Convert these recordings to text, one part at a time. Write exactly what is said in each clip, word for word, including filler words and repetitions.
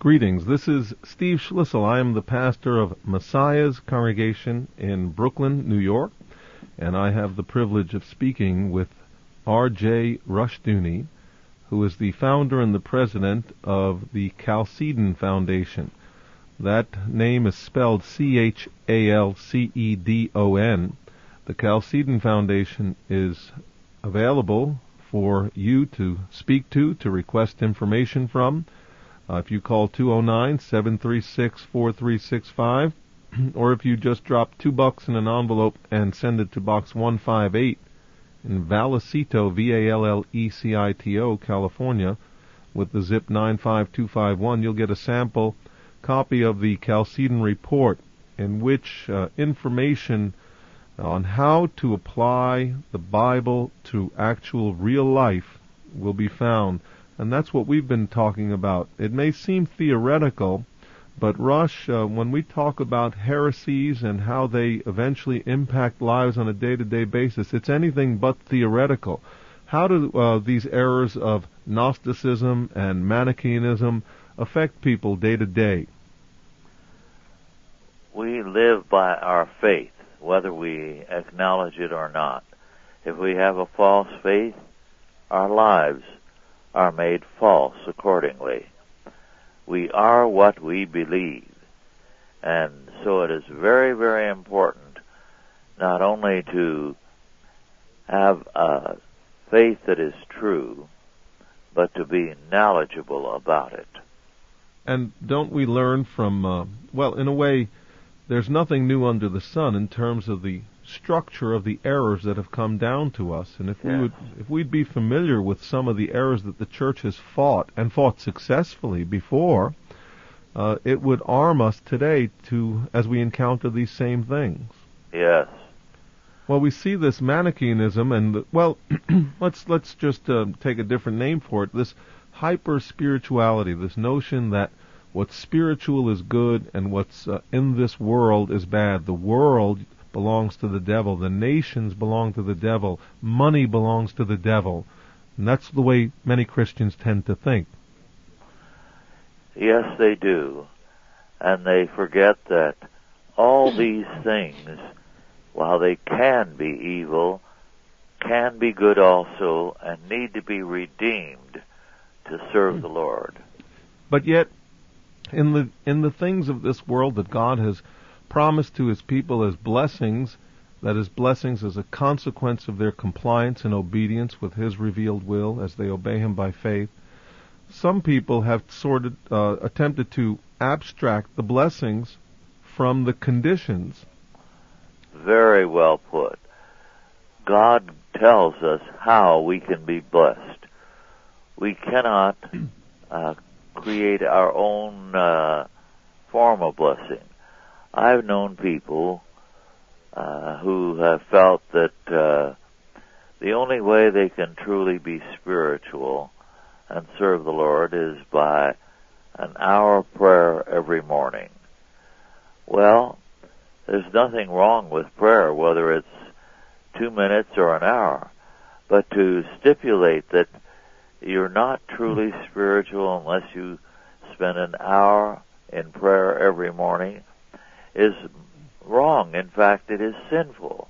Greetings. This is Steve Schlissel. I am the pastor of Messiah's Congregation in Brooklyn, New York, and I have the privilege of speaking with R J Rushdoony, who is the founder and the president of the Chalcedon Foundation. That name is spelled C H A L C E D O N. The Chalcedon Foundation is available for you to speak to, to request information from. Uh, if you call two oh nine, seven three six, four three six five, or if you just drop two bucks in an envelope and send it to Box one five eight in Vallecito, V A L L E C I T O, California, with the zip nine five two five one, you'll get a sample copy of the Chalcedon Report, in which uh, information on how to apply the Bible to actual real life will be found. And that's what we've been talking about. It may seem theoretical, but Rush, uh, when we talk about heresies and how they eventually impact lives on a day-to-day basis, it's anything but theoretical. How do uh, these errors of Gnosticism and Manichaeanism affect people day to day? We live by our faith, whether we acknowledge it or not. If we have a false faith, our lives are made false accordingly. We are what we believe. And so it is very, very important not only to have a faith that is true, but to be knowledgeable about it. And don't we learn from, uh, well, in a way, there's nothing new under the sun in terms of the structure of the errors that have come down to us. And if yes. we would, if we'd be familiar with some of the errors that the church has fought, and fought successfully before, uh, it would arm us today to, as we encounter these same things. Yes. Well, we see this Manichaeanism, and, well, let's let's just uh, take a different name for it, this hyper-spirituality, this notion that what's spiritual is good and what's uh, in this world is bad. The world belongs to the devil. The nations belong to the devil. Money belongs to the devil. And that's the way many Christians tend to think. Yes, they do. And they forget that all these things, while they can be evil, can be good also and need to be redeemed to serve the Lord. But yet, in the in the things of this world that God has promised to His people as blessings, that is, blessings as a consequence of their compliance and obedience with His revealed will as they obey Him by faith, some people have sort of uh, attempted to abstract the blessings from the conditions. Very well put. God tells us how we can be blessed. We cannot uh, create our own uh, form of blessing. I've known people uh, who have felt that uh, the only way they can truly be spiritual and serve the Lord is by an hour of prayer every morning. Well, there's nothing wrong with prayer, whether it's two minutes or an hour. But to stipulate that you're not truly spiritual unless you spend an hour in prayer every morning is wrong. In fact, it is sinful.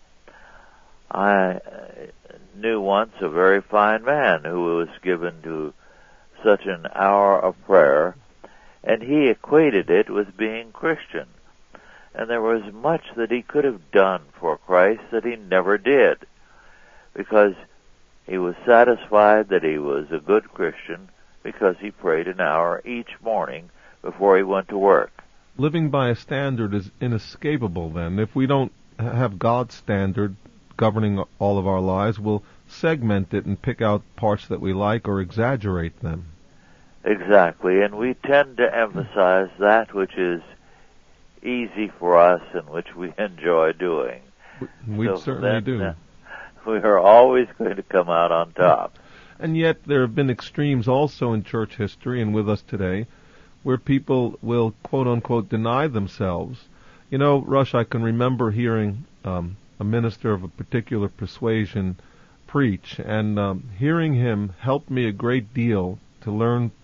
I knew once a very fine man who was given to such an hour of prayer, and he equated it with being Christian. And there was much that he could have done for Christ that he never did, because he was satisfied that he was a good Christian because he prayed an hour each morning before he went to work. Living by a standard is inescapable then. If we don't have God's standard governing all of our lives, we'll segment it and pick out parts that we like or exaggerate them. Exactly, and we tend to emphasize that which is easy for us and which we enjoy doing. We so certainly then, do. Uh, we are always going to come out on top. And yet there have been extremes also in church history and with us today where people will, quote-unquote, deny themselves. You know, Rush, I can remember hearing um, a minister of a particular persuasion preach, and um, hearing him helped me a great deal to learn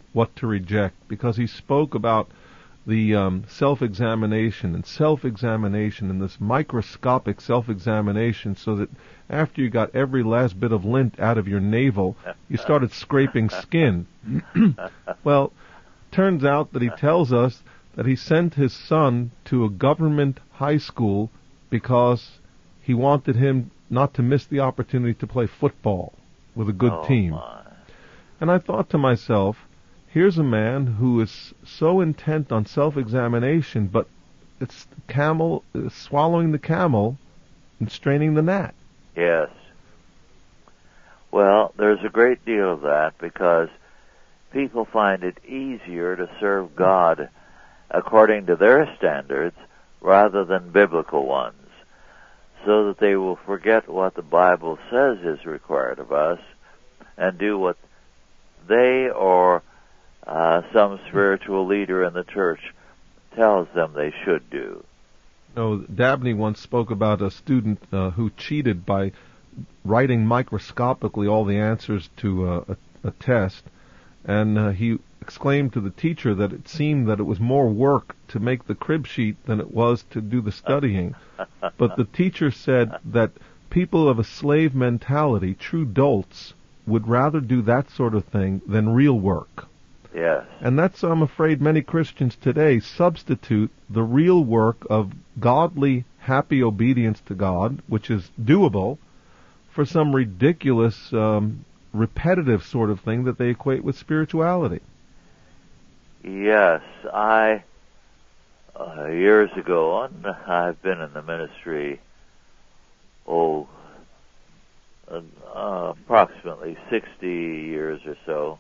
what to reject, because he spoke about the um, self-examination and self-examination and this microscopic self-examination, so that after you got every last bit of lint out of your navel, you started scraping skin. Well, turns out that he tells us that he sent his son to a government high school because he wanted him not to miss the opportunity to play football with a good oh team. My. And I thought to myself, here's a man who is so intent on self-examination, but it's camel uh, swallowing the camel and straining the gnat. Yes. Well, there's a great deal of that, because people find it easier to serve God according to their standards rather than biblical ones, so that they will forget what the Bible says is required of us and do what they or uh, some spiritual leader in the church tells them they should do. No, Dabney once spoke about a student uh, who cheated by writing microscopically all the answers to uh, a, a test, and uh, he exclaimed to the teacher that it seemed that it was more work to make the crib sheet than it was to do the studying. But the teacher said that people of a slave mentality, true dolts, would rather do that sort of thing than real work. Yes. And that's, I'm afraid, many Christians today substitute the real work of godly, happy obedience to God, which is doable, for some ridiculous, um, repetitive sort of thing that they equate with spirituality. Yes, I, uh, years ago, and I've been in the ministry, oh, uh, uh, approximately sixty years or so.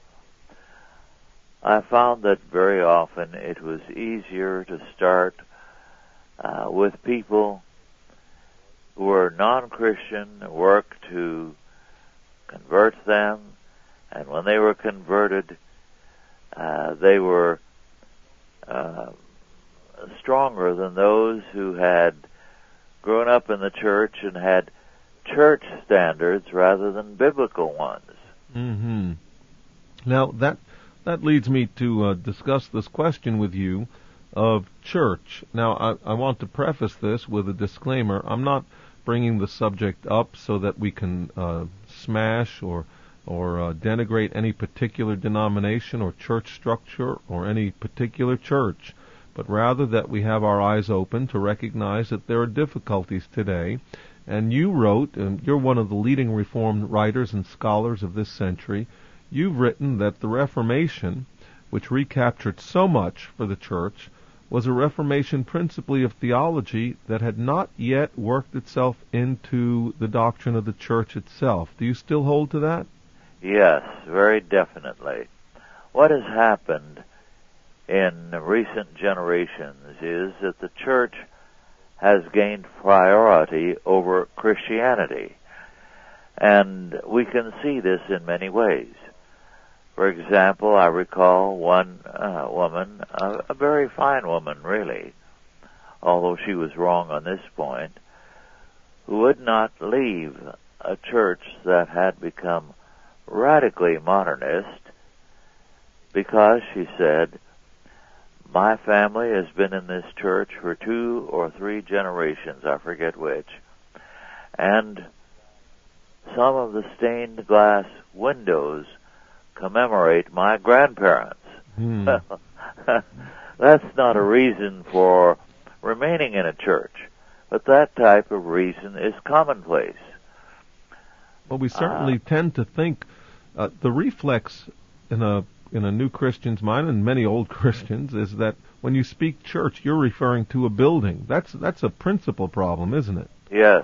I found that very often it was easier to start uh, with people who were non-Christian, work to convert them, and when they were converted, uh, they were uh, stronger than those who had grown up in the church and had church standards rather than biblical ones. Mm-hmm. Now, that that leads me to uh, discuss this question with you of church. Now, I, I want to preface this with a disclaimer. I'm not bringing the subject up so that we can uh, smash or or uh, denigrate any particular denomination or church structure or any particular church, but rather that we have our eyes open to recognize that there are difficulties today. And you wrote, and you're one of the leading Reformed writers and scholars of this century, you've written that the Reformation, which recaptured so much for the church, was a reformation principally of theology that had not yet worked itself into the doctrine of the church itself. Do you still hold to that? Yes, very definitely. What has happened in recent generations is that the church has gained priority over Christianity. And we can see this in many ways. For example, I recall one uh, woman, uh, a very fine woman really, although she was wrong on this point, who would not leave a church that had become radically modernist because, she said, my family has been in this church for two or three generations, I forget which, and some of the stained glass windows commemorate my grandparents. Hmm. That's not a reason for remaining in a church, but that type of reason is commonplace. Well, we certainly uh, tend to think uh, the reflex in a in a new Christian's mind, and many old Christians, is that when you speak church, you're referring to a building. That's that's a principal problem, isn't it? Yes.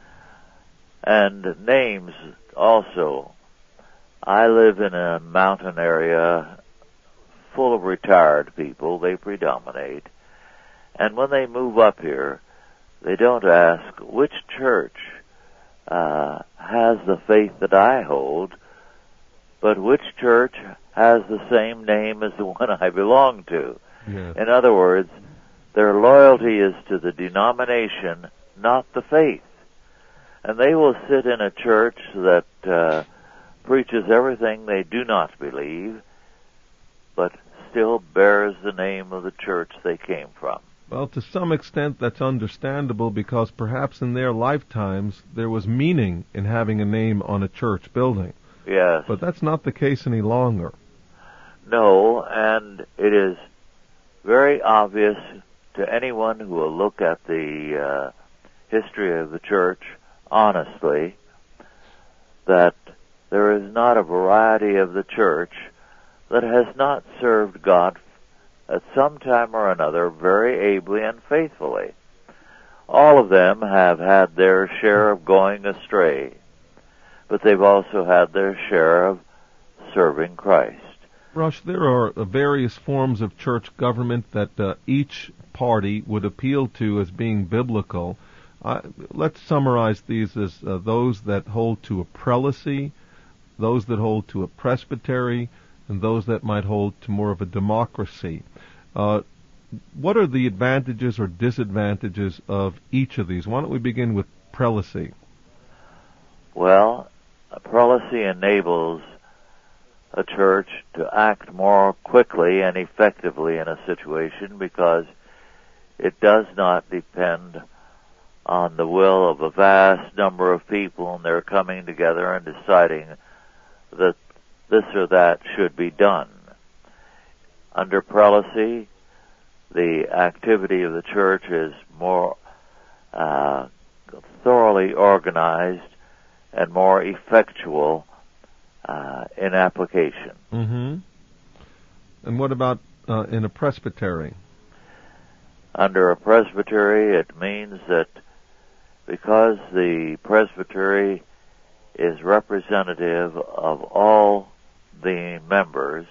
And names also. I live in a mountain area full of retired people. They predominate. And when they move up here, they don't ask which church uh, has the faith that I hold, but which church has the same name as the one I belong to. Yes. In other words, their loyalty is to the denomination, not the faith. And they will sit in a church that uh, preaches everything they do not believe, but still bears the name of the church they came from. Well, to some extent that's understandable, because perhaps in their lifetimes there was meaning in having a name on a church building. Yes. But that's not the case any longer. No, and it is very obvious to anyone who will look at the uh, history of the church honestly that there is not a variety of the church that has not served God at some time or another very ably and faithfully. All of them have had their share of going astray, but they've also had their share of serving Christ. Rush, there are uh, various forms of church government that uh, each party would appeal to as being biblical. Uh, let's summarize these as uh, those that hold to a prelacy, those that hold to a presbytery, and those that might hold to more of a democracy. Uh, what are the advantages or disadvantages of each of these? Why don't we begin with prelacy? Well, a prelacy enables a church to act more quickly and effectively in a situation because it does not depend on the will of a vast number of people and they're coming together and deciding that this or that should be done. Under prelacy, the activity of the church is more uh, thoroughly organized and more effectual uh, in application. Mm-hmm. And what about uh, in a presbytery? Under a presbytery, it means that because the presbytery is representative of all the members,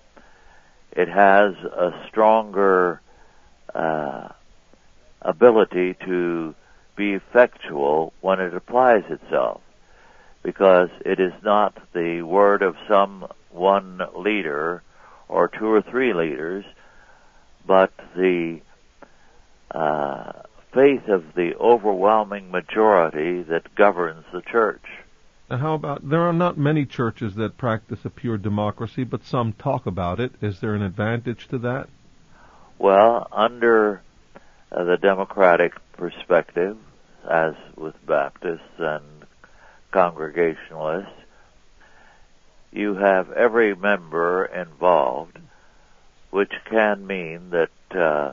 it has a stronger uh, ability to be effectual when it applies itself, because it is not the word of some one leader or two or three leaders, but the uh, faith of the overwhelming majority that governs the church. And how about, there are not many churches that practice a pure democracy, but some talk about it. Is there an advantage to that? Well, under uh, the democratic perspective, as with Baptists and Congregationalists, you have every member involved, which can mean that uh,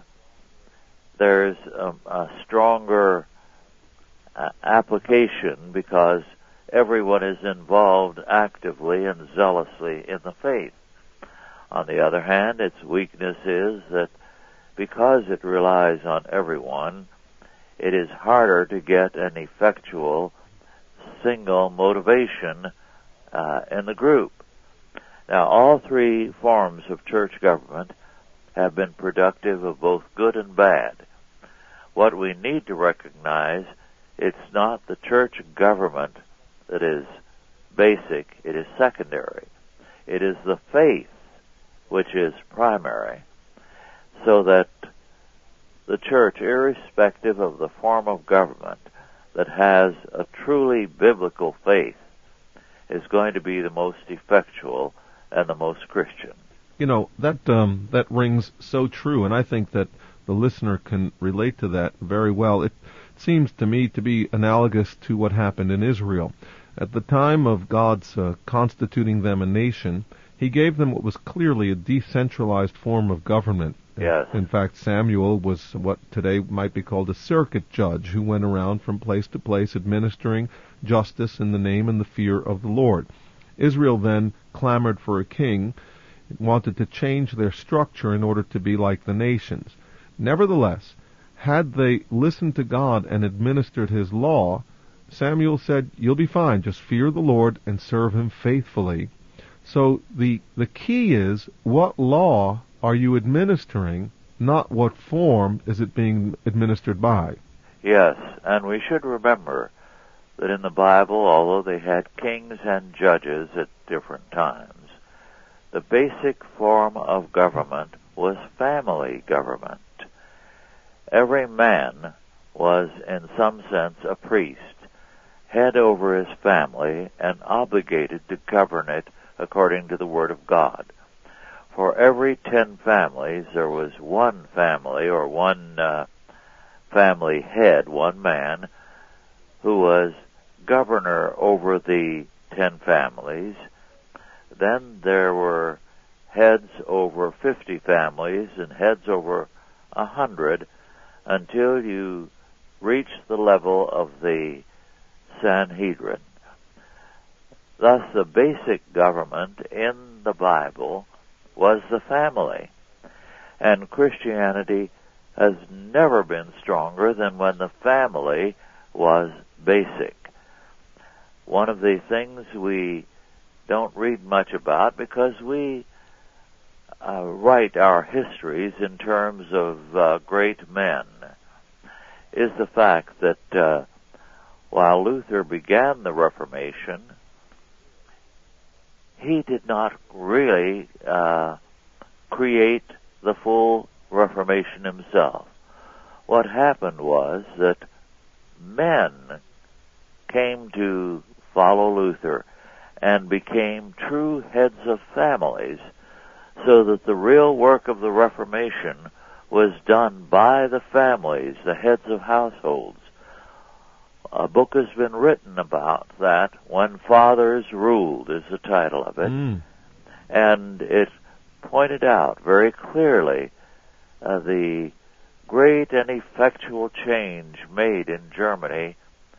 there's a, a stronger uh, application because everyone is involved actively and zealously in the faith. On the other hand, its weakness is that because it relies on everyone, it is harder to get an effectual single motivation uh, in the group. Now, all three forms of church government have been productive of both good and bad. What we need to recognize, it's not the church government that is basic, it is secondary. It is the faith which is primary, so that the church, irrespective of the form of government, that has a truly biblical faith is going to be the most effectual and the most Christian. You know, that um, that rings so true, and I think that the listener can relate to that very well. It seems to me to be analogous to what happened in Israel. At the time of God's uh, constituting them a nation, He gave them what was clearly a decentralized form of government. Yes. In fact, Samuel was what today might be called a circuit judge who went around from place to place administering justice in the name and the fear of the Lord. Israel then clamored for a king, wanted to change their structure in order to be like the nations. Nevertheless, had they listened to God and administered His law, Samuel said, "You'll be fine, just fear the Lord and serve Him faithfully." So the the key is, what law are you administering, not what form is it being administered by? Yes, and we should remember that in the Bible, although they had kings and judges at different times, the basic form of government was family government. Every man was, in some sense, a priest, head over his family, and obligated to govern it according to the Word of God. for every ten families, there was one family or one uh, family head, one man, who was governor over the ten families. Then there were heads over fifty families and heads over a hundred, until you reach the level of the Sanhedrin. Thus, the basic government in the Bible was the family. And Christianity has never been stronger than when the family was basic. One of the things we don't read much about, because we uh, write our histories in terms of uh, great men, is the fact that uh, while Luther began the Reformation, he did not really uh, create the full Reformation himself. What happened was that men came to follow Luther and became true heads of families, so that the real work of the Reformation was done by the families, the heads of households. A book has been written about that, When Fathers Ruled is the title of it, Mm. and it pointed out very clearly uh, the great and effectual change made in Germany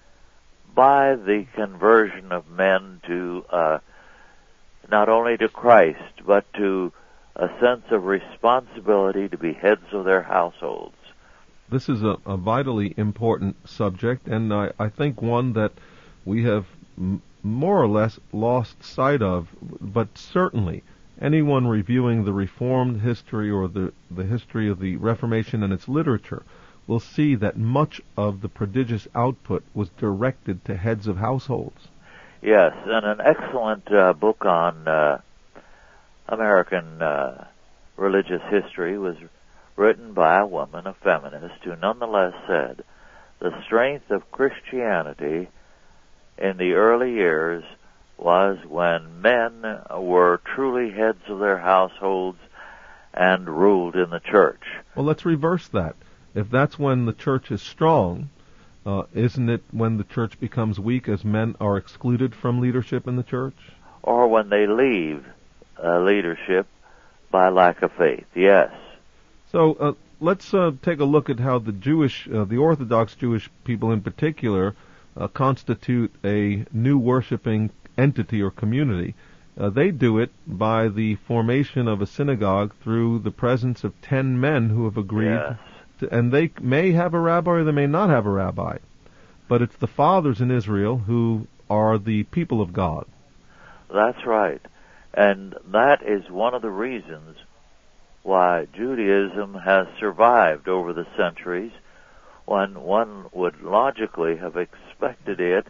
by the conversion of men to uh, not only to Christ, but to a sense of responsibility to be heads of their households. This is a, a vitally important subject, and I, I think one that we have m- more or less lost sight of, but certainly anyone reviewing the Reformed history or the, the history of the Reformation and its literature will see that much of the prodigious output was directed to heads of households. Yes, and an excellent uh, book on uh, American uh, religious history was written by a woman, a feminist, who nonetheless said the strength of Christianity in the early years was when men were truly heads of their households and ruled in the church. Well, let's reverse that. If that's when the church is strong, uh, isn't it when the church becomes weak as men are excluded from leadership in the church? Or when they leave uh, leadership by lack of faith, yes. So uh, let's uh, take a look at how the Jewish, uh, the Orthodox Jewish people in particular, uh, constitute a new worshiping entity or community. Uh, they do it by the formation of a synagogue through the presence of ten men who have agreed. Yes. To, and they may have a rabbi or they may not have a rabbi. But it's the fathers in Israel who are the people of God. That's right. And that is one of the reasons why Judaism has survived over the centuries, when one would logically have expected it,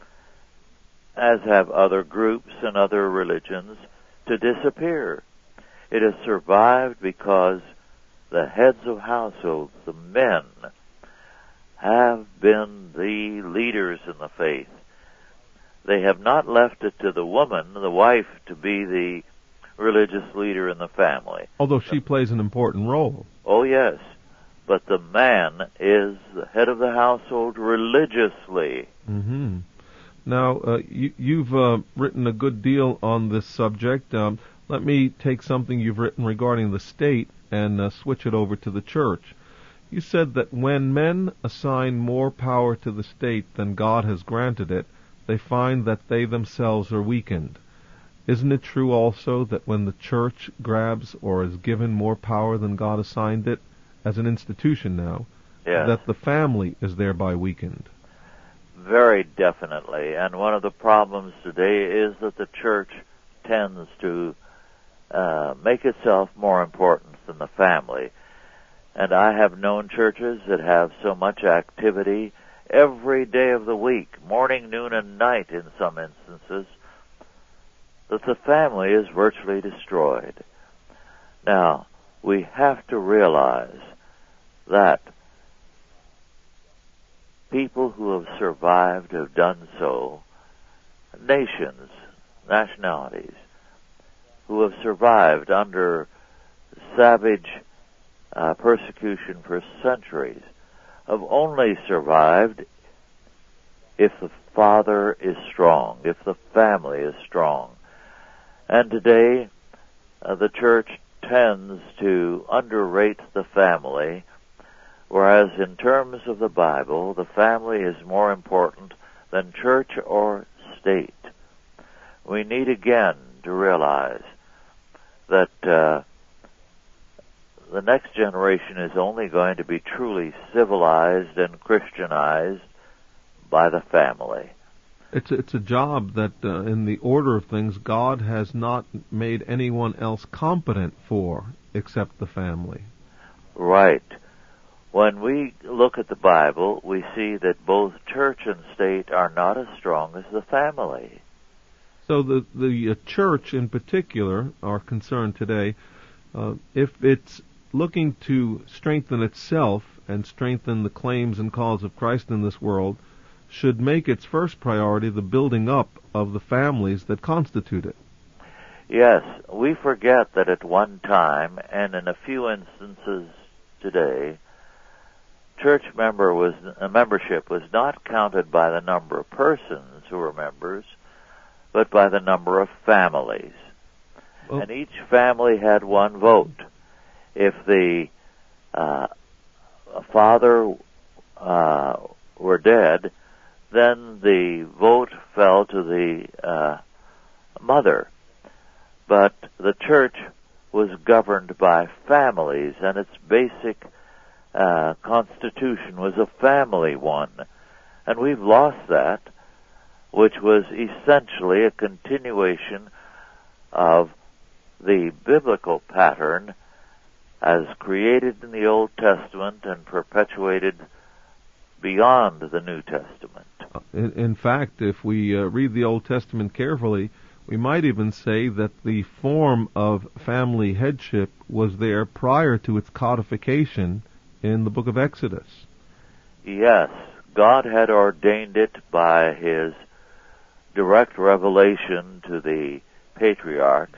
as have other groups and other religions, to disappear. It has survived because the heads of households, the men, have been the leaders in the faith. They have not left it to the woman, the wife, to be the religious leader in the family. Although she plays an important role. Oh, yes. But the man is the head of the household religiously. Mm-hmm. Now, uh, you, you've uh, written a good deal on this subject. Um, let me take something you've written regarding the state and uh, switch it over to the church. You said that when men assign more power to the state than God has granted it, they find that they themselves are weakened. Isn't it true also that when the church grabs or is given more power than God assigned it, as an institution now, Yes. that the family is thereby weakened? Very definitely. And one of the problems today is that the church tends to uh, make itself more important than the family. And I have known churches that have so much activity every day of the week, morning, noon, and night in some instances, that the family is virtually destroyed. Now, we have to realize that people who have survived have done so, nations, nationalities, who have survived under savage uh, persecution for centuries have only survived if the father is strong, if the family is strong. And today, uh, the church tends to underrate the family, whereas in terms of the Bible, the family is more important than church or state. We need again to realize that uh, the next generation is only going to be truly civilized and Christianized by the family. It's a, it's a job that, uh, in the order of things, God has not made anyone else competent for except the family. Right. When we look at the Bible, we see that both church and state are not as strong as the family. So the the uh, church in particular are concerned today, uh, if it's looking to strengthen itself and strengthen the claims and cause of Christ in this world, should make its first priority the building up of the families that constitute it. Yes, we forget that at one time, and in a few instances today, church member was uh, membership was not counted by the number of persons who were members, but by the number of families. Well, and each family had one vote. If the uh, father uh, were dead, then the vote fell to the uh, mother. But the church was governed by families, and its basic uh, constitution was a family one. And we've lost that, which was essentially a continuation of the biblical pattern as created in the Old Testament and perpetuated beyond the New Testament. In, in fact, if we uh, read the Old Testament carefully, we might even say that the form of family headship was there prior to its codification in the book of Exodus. Yes, God had ordained it by His direct revelation to the patriarchs,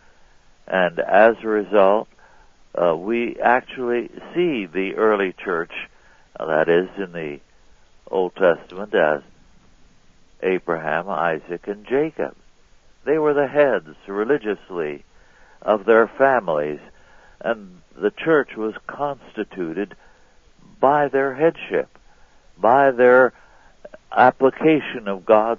and as a result, uh, we actually see the early church, uh, that is, in the Old Testament, as Abraham, Isaac, and Jacob. They were the heads, religiously, of their families, and the church was constituted by their headship, by their application of God's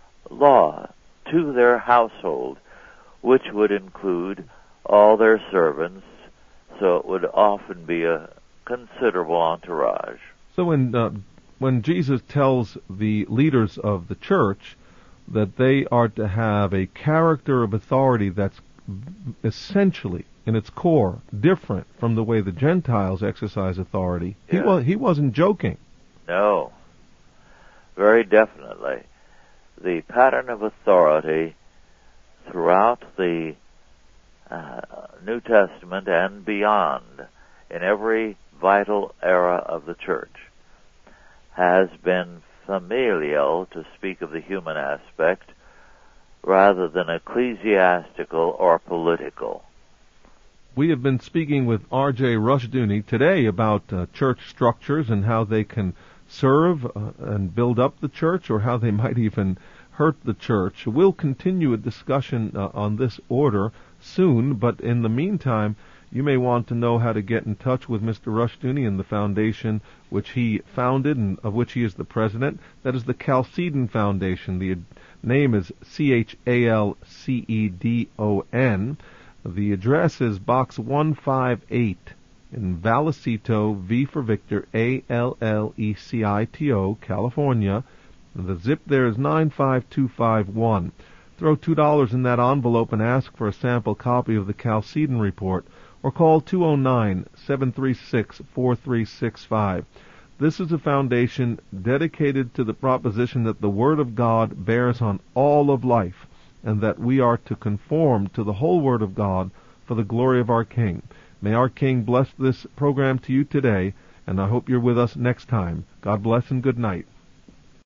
law to their household, which would include all their servants, so it would often be a considerable entourage. So when uh, when Jesus tells the leaders of the church that they are to have a character of authority that's essentially, in its core, different from the way the Gentiles exercise authority, Yeah. he was he wasn't joking. No, very definitely. The pattern of authority throughout the uh, New Testament and beyond, in every vital era of the church, has been familial, to speak of the human aspect, rather than ecclesiastical or political. We have been speaking with R J Rushdoony today about uh, church structures and how they can serve uh, and build up the church, or how they might even hurt the church. We'll continue a discussion uh, on this order soon, but in the meantime, you may want to know how to get in touch with Mister Rushdoony and the foundation which he founded and of which he is the president. That is the Chalcedon Foundation. The name is C H A L C E D O N. The address is Box one fifty-eight in Vallecito, V for Victor, A L L E C I T O, California. The zip there is nine five two five one. Throw two dollars in that envelope and ask for a sample copy of the Chalcedon Report, or call two oh nine, seven three six, four three six five. This is a foundation dedicated to the proposition that the Word of God bears on all of life, and that we are to conform to the whole Word of God for the glory of our King. May our King bless this program to you today, and I hope you're with us next time. God bless and good night.